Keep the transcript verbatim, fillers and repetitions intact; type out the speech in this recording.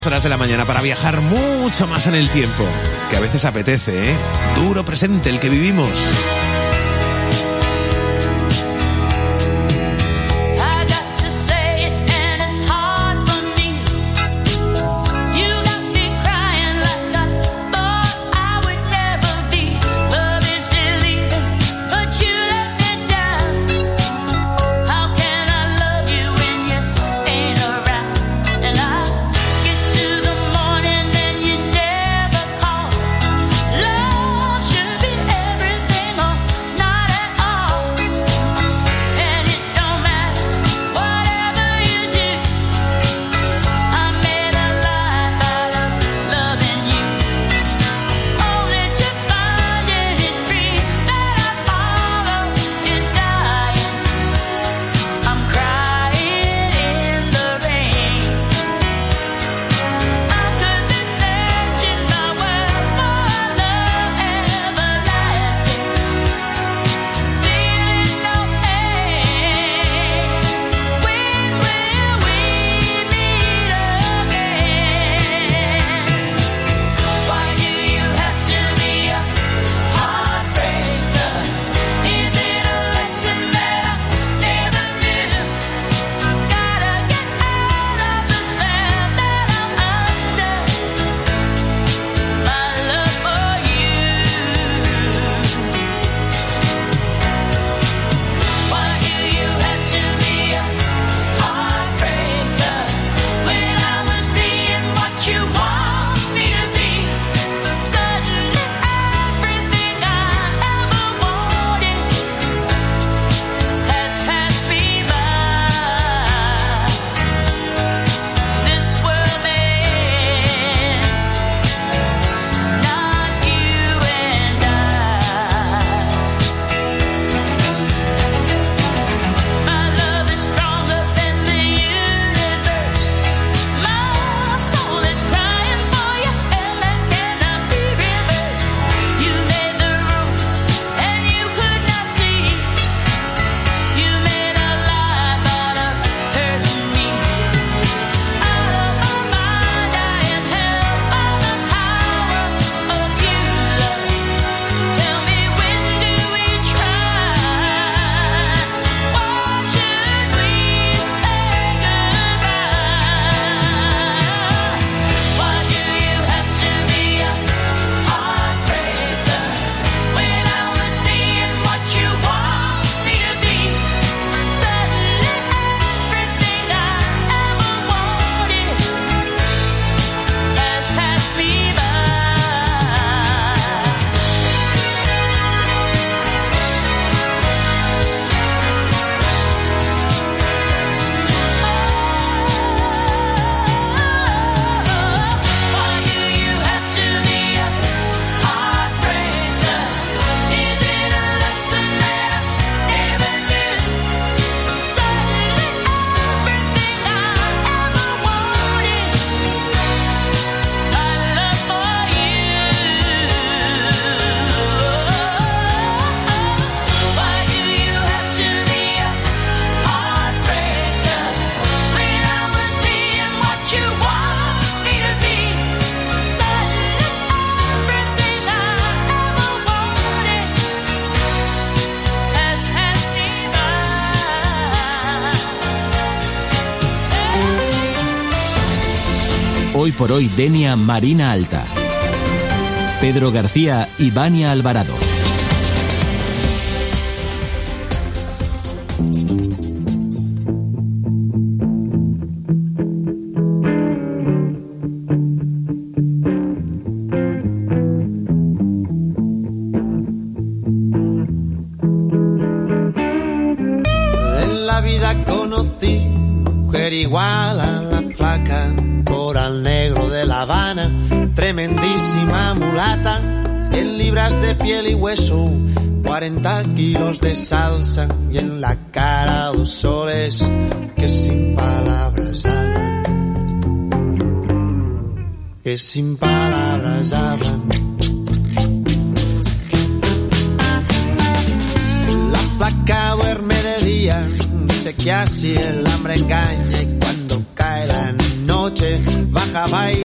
Horas de la mañana para viajar mucho más en el tiempo, que a veces apetece, ¿eh? Duro presente el que vivimos. Hoy por hoy, Denia Marina Alta. Pedro García y Vania Alvarado. En la vida conocí mujer igual a la flaca, coral negro de La Habana, tremendísima mulata, cien libras de piel y hueso, cuarenta kilos de salsa y en la cara dos soles que sin palabras hablan, que sin palabras hablan. La flaca duerme de día, dice que así el hambre engaña y cuando cae la noche baja bajaba y